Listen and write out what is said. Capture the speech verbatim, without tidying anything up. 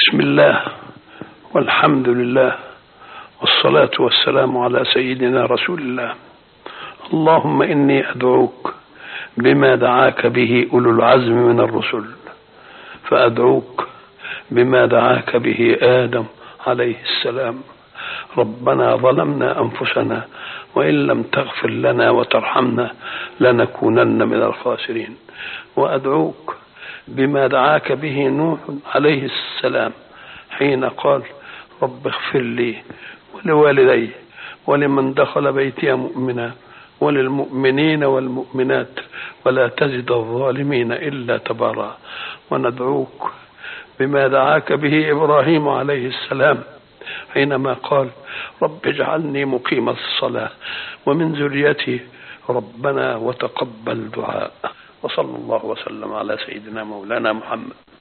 بسم الله والحمد لله والصلاة والسلام على سيدنا رسول الله. اللهم إني أدعوك بما دعاك به أولو العزم من الرسل، فأدعوك بما دعاك به آدم عليه السلام. ربنا ظلمنا أنفسنا وإن لم تغفر لنا وترحمنا لنكونن من الخاسرين. وأدعوك بما دعاك به نوح عليه السلام حين قال رب اغفر لي ولوالدي ولمن دخل بيتي مؤمنا وللمؤمنين والمؤمنات ولا تزد الظالمين إلا تبارا. وندعوك بما دعاك به إبراهيم عليه السلام حينما قال رب اجعلني مقيم الصلاة ومن ذريتي ربنا وتقبل دعاء. وصلى الله وسلم على سيدنا مولانا محمد.